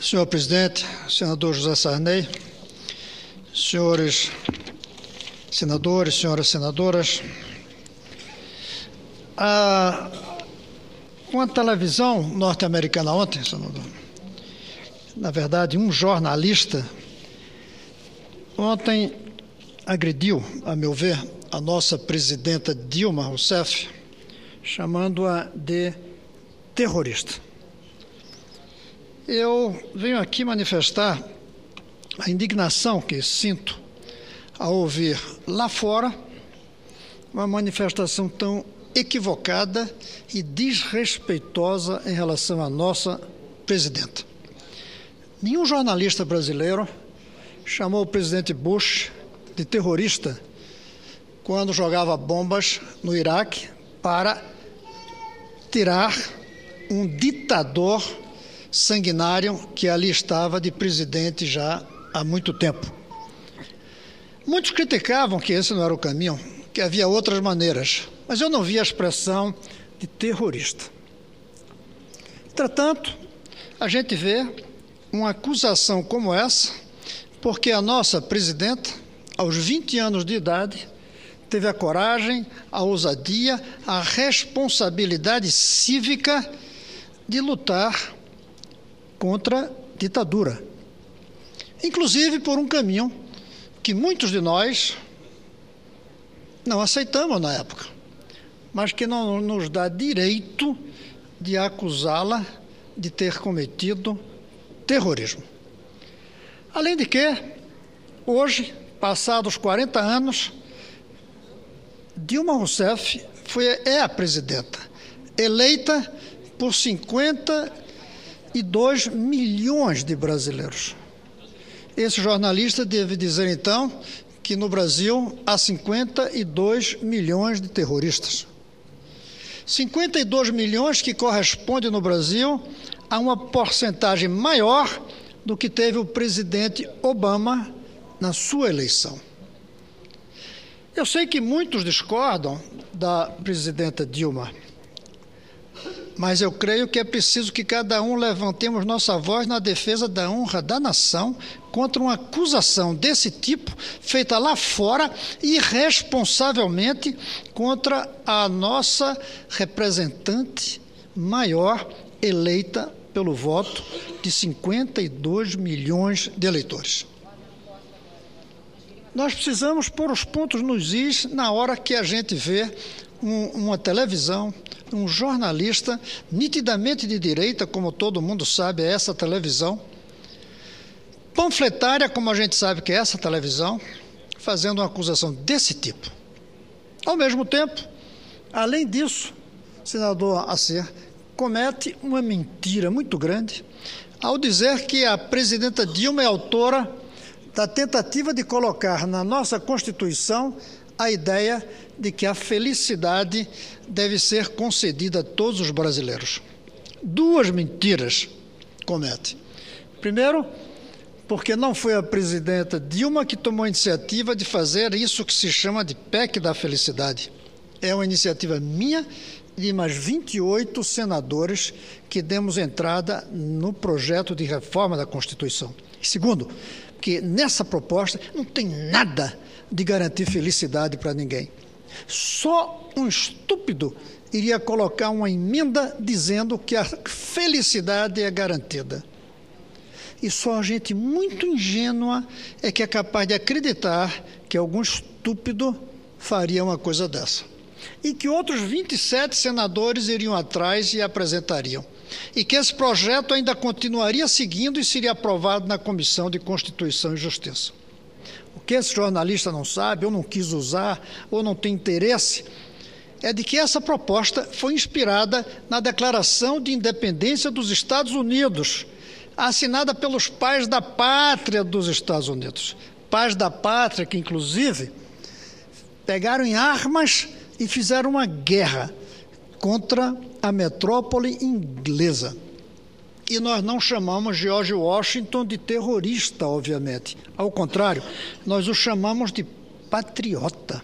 Senhor presidente, senador José Sarney, senhores senadores, senhoras senadoras, uma televisão norte-americana ontem, senador, na verdade, um jornalista, ontem agrediu, a meu ver, a nossa presidenta Dilma Rousseff, chamando-a de terrorista. Eu venho aqui manifestar a indignação que sinto ao ouvir lá fora uma manifestação tão equivocada e desrespeitosa em relação à nossa presidenta. Nenhum jornalista brasileiro chamou o presidente Bush de terrorista quando jogava bombas no Iraque para tirar um ditador sanguinário que ali estava de presidente já há muito tempo. Muitos criticavam que esse não era o caminho, que havia outras maneiras, mas eu não vi a expressão de terrorista. Entretanto, a gente vê uma acusação como essa, porque a nossa presidenta, aos 20 anos de idade, teve a coragem, a ousadia, a responsabilidade cívica de lutar contra a ditadura, inclusive por um caminho que muitos de nós não aceitamos na época, mas que não nos dá direito de acusá-la de ter cometido terrorismo. Além de que, hoje, passados 40 anos, Dilma Rousseff é a presidenta, eleita por 52 milhões de brasileiros. Esse jornalista deve dizer, então, que no Brasil há 52 milhões de terroristas. 52 milhões que corresponde no Brasil a uma porcentagem maior do que teve o presidente Obama na sua eleição. Eu sei que muitos discordam da presidenta Dilma, mas eu creio que é preciso que cada um levantemos nossa voz na defesa da honra da nação contra uma acusação desse tipo, feita lá fora, irresponsavelmente contra a nossa representante maior, eleita pelo voto de 52 milhões de eleitores. Nós precisamos pôr os pontos nos is na hora que a gente vê uma televisão, um jornalista nitidamente de direita, como todo mundo sabe, é essa televisão, panfletária, como a gente sabe que é essa televisão, fazendo uma acusação desse tipo. Ao mesmo tempo, além disso, o senador Acer comete uma mentira muito grande ao dizer que a presidenta Dilma é autora da tentativa de colocar na nossa Constituição a ideia de que a felicidade deve ser concedida a todos os brasileiros. Duas mentiras comete. Primeiro, porque não foi a presidenta Dilma que tomou a iniciativa de fazer isso que se chama de PEC da felicidade. É uma iniciativa minha e de mais 28 senadores que demos entrada no projeto de reforma da Constituição. E segundo, porque nessa proposta não tem nada de garantir felicidade para ninguém. Só um estúpido iria colocar uma emenda dizendo que a felicidade é garantida. E só a gente muito ingênua é que é capaz de acreditar que algum estúpido faria uma coisa dessa. E que outros 27 senadores iriam atrás e apresentariam. E que esse projeto ainda continuaria seguindo e seria aprovado na Comissão de Constituição e Justiça. O que esse jornalista não sabe, ou não quis usar, ou não tem interesse, é de que essa proposta foi inspirada na Declaração de Independência dos Estados Unidos, assinada pelos pais da pátria dos Estados Unidos. Pais da pátria que, inclusive, pegaram em armas e fizeram uma guerra contra a metrópole inglesa. E nós não chamamos George Washington de terrorista, obviamente. Ao contrário, nós o chamamos de patriota.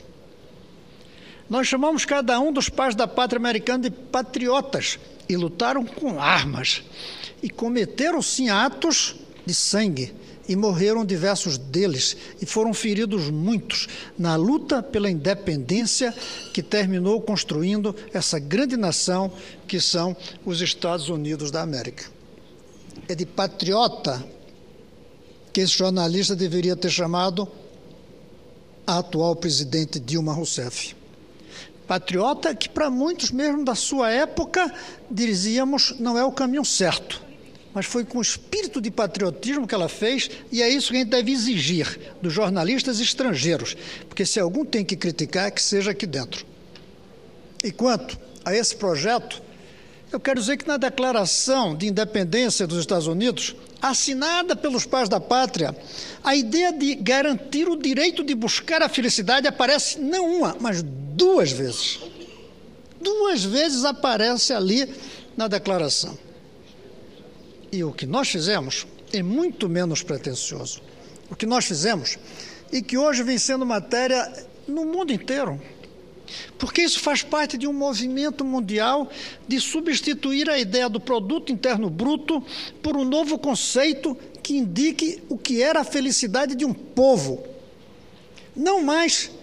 Nós chamamos cada um dos pais da pátria americana de patriotas e lutaram com armas. e cometeram sim atos de sangue, e morreram diversos deles, e foram feridos muitos, na luta pela independência que terminou construindo essa grande nação que são os Estados Unidos da América. É de patriota que esse jornalista deveria ter chamado a atual presidente Dilma Rousseff. Patriota que, para muitos mesmo da sua época, dizíamos, não é o caminho certo. Mas foi com espírito de patriotismo que ela fez, e é isso que a gente deve exigir dos jornalistas estrangeiros, porque se algum tem que criticar, é que seja aqui dentro. E quanto a esse projeto, eu quero dizer que na Declaração de Independência dos Estados Unidos, assinada pelos pais da pátria, a ideia de garantir o direito de buscar a felicidade aparece não uma, mas duas vezes. Duas vezes aparece ali na Declaração. E o que nós fizemos é muito menos pretensioso. O que nós fizemos e que hoje vem sendo matéria no mundo inteiro, porque isso faz parte de um movimento mundial de substituir a ideia do produto interno bruto por um novo conceito que indique o que era a felicidade de um povo. Não mais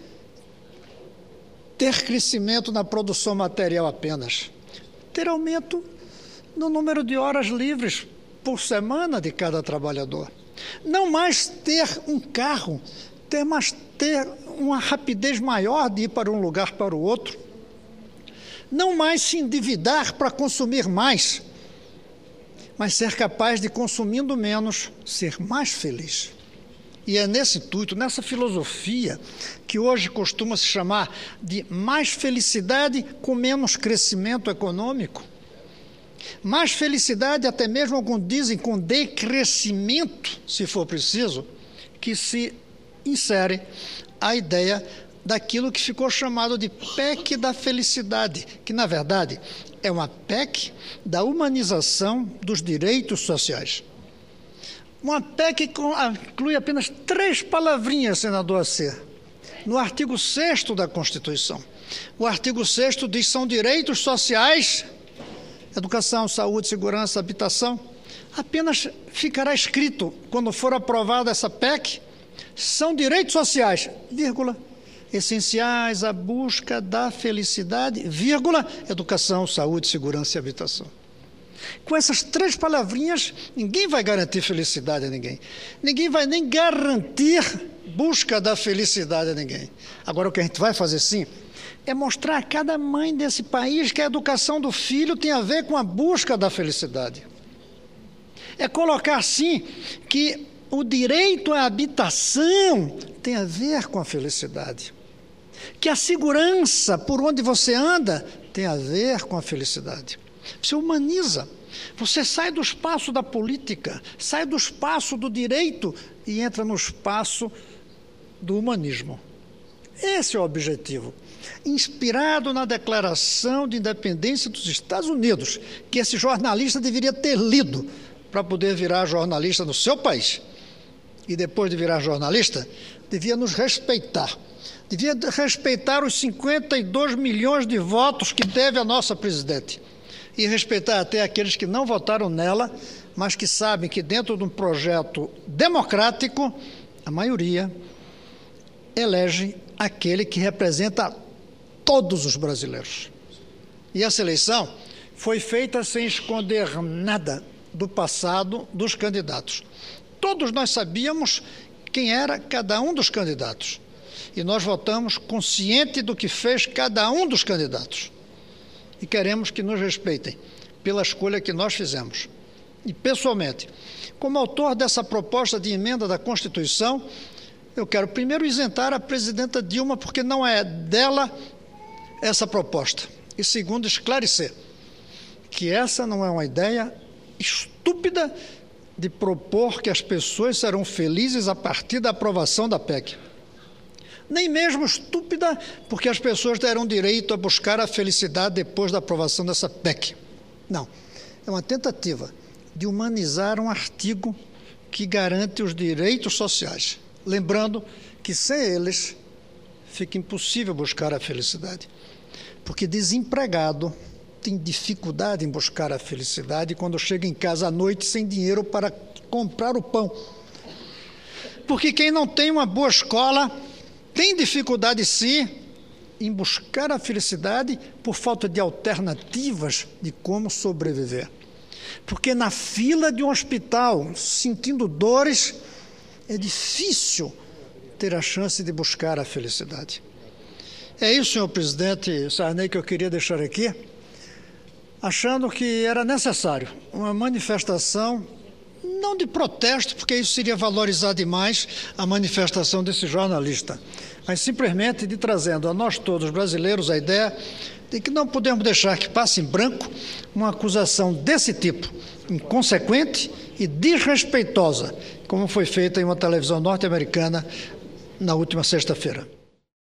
ter crescimento na produção material apenas, ter aumento no número de horas livres por semana de cada trabalhador. Não mais ter um carro, ter uma rapidez maior de ir para um lugar para o outro. Não mais se endividar para consumir mais, mas ser capaz de, consumindo menos, ser mais feliz. E é nesse intuito, nessa filosofia, que hoje costuma se chamar de mais felicidade com menos crescimento econômico. Mais felicidade, até mesmo alguns dizem, com decrescimento, se for preciso, que se insere a ideia daquilo que ficou chamado de PEC da felicidade, que, na verdade, é uma PEC da humanização dos direitos sociais. Uma PEC que inclui apenas 3 palavrinhas, senador Acer, no artigo 6º da Constituição. O artigo 6º diz que são direitos sociais, educação, saúde, segurança, habitação. Apenas ficará escrito, quando for aprovada essa PEC, são direitos sociais, vírgula, essenciais à busca da felicidade, vírgula, educação, saúde, segurança e habitação. Com essas 3 palavrinhas, ninguém vai garantir felicidade a ninguém. Ninguém vai nem garantir busca da felicidade a ninguém. Agora, o que a gente vai fazer, sim, é mostrar a cada mãe desse país que a educação do filho tem a ver com a busca da felicidade. É colocar, sim, que o direito à habitação tem a ver com a felicidade. Que a segurança por onde você anda tem a ver com a felicidade. Você humaniza. Você sai do espaço da política, sai do espaço do direito e entra no espaço do humanismo. Esse é o objetivo. Inspirado na Declaração de Independência dos Estados Unidos, que esse jornalista deveria ter lido para poder virar jornalista no seu país. E depois de virar jornalista, devia nos respeitar. Devia respeitar os 52 milhões de votos que teve a nossa presidente. E respeitar até aqueles que não votaram nela, mas que sabem que dentro de um projeto democrático, a maioria elege aquele que representa todos os brasileiros. E essa eleição foi feita sem esconder nada do passado dos candidatos. Todos nós sabíamos quem era cada um dos candidatos. E nós votamos consciente do que fez cada um dos candidatos. E queremos que nos respeitem pela escolha que nós fizemos. E, pessoalmente, como autor dessa proposta de emenda da Constituição, eu quero primeiro isentar a presidenta Dilma, porque não é dela essa proposta. E segundo, esclarecer que essa não é uma ideia estúpida de propor que as pessoas serão felizes a partir da aprovação da PEC. Nem mesmo estúpida, porque as pessoas terão direito a buscar a felicidade depois da aprovação dessa PEC. Não, é uma tentativa de humanizar um artigo que garante os direitos sociais. Lembrando que sem eles fica impossível buscar a felicidade. Porque desempregado tem dificuldade em buscar a felicidade quando chega em casa à noite sem dinheiro para comprar o pão. Porque quem não tem uma boa escola tem dificuldade, sim, em buscar a felicidade por falta de alternativas de como sobreviver. Porque na fila de um hospital, sentindo dores, é difícil ter a chance de buscar a felicidade. É isso, senhor presidente Sarney, que eu queria deixar aqui, achando que era necessário uma manifestação, não de protesto, porque isso seria valorizar demais a manifestação desse jornalista, mas simplesmente de trazendo a nós todos brasileiros a ideia de que não podemos deixar que passe em branco uma acusação desse tipo, inconsequente e desrespeitosa, como foi feita em uma televisão norte-americana na última sexta-feira.